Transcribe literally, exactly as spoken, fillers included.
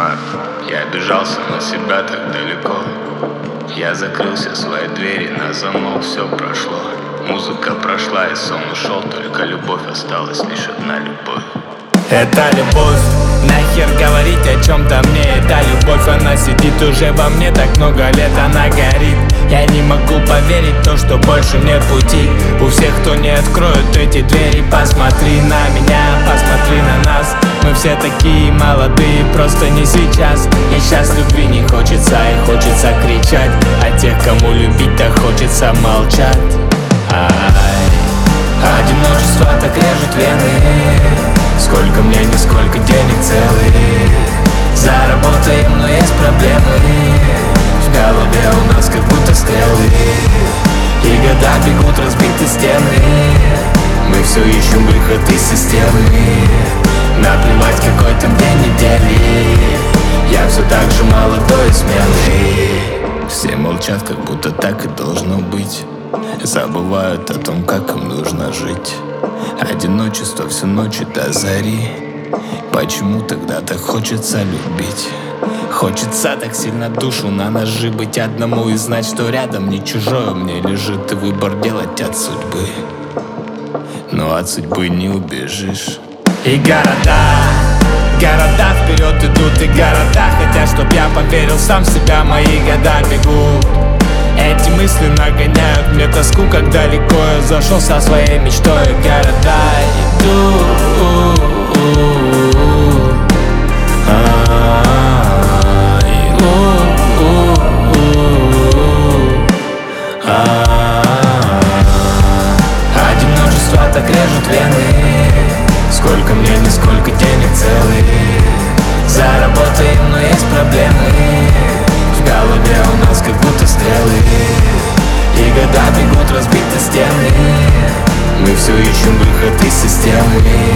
кошмар. Я обижался на себя так далеко. Я закрылся в своей двери, на замок все прошло. Музыка прошла и сон ушел, только любовь осталась, лишь одна любовь. Это любовь, нахер говорить о чем-то мне. Это любовь, она сидит уже во мне так много лет, она горит. Я не могу поверить в то, что больше нет пути. У всех, кто не откроет эти двери, посмотри на меня, посмотри на нас. Мы все такие молодые, просто не сейчас. И сейчас любви не хочется, и хочется кричать. А тех, кому любить, так хочется молчать. Ай, одиночество так режет вены. Сколько мне, нисколько денег целых. Заработаем, но есть проблемы. В голове у нас как будто стрелы. И года бегут, разбиты стены. Мы все ищем выход из системы. Наплевать, какой там день недели. Я все так же молодой и смелый. Все молчат, как будто так и должно быть. Забывают о том, как им нужно жить. Одиночество всю ночь до зари. Почему тогда так хочется любить? Хочется так сильно душу на ножи быть одному и знать, что рядом не чужое мне лежит. И выбор делать от судьбы, но от судьбы не убежишь. И города, города вперед идут, и города хотят, чтоб я поверил сам в себя, мои года бегут. Эти мысли нагоняют мне тоску, как далеко я зашел со своей мечтой. Города идут, одиночество так режет вены. Сколько мне, нисколько денег целых. Заработаем, но есть проблемы. В голове у нас как будто стрелы. И года бегут, разбиты стены. Мы все ищем выход из системы.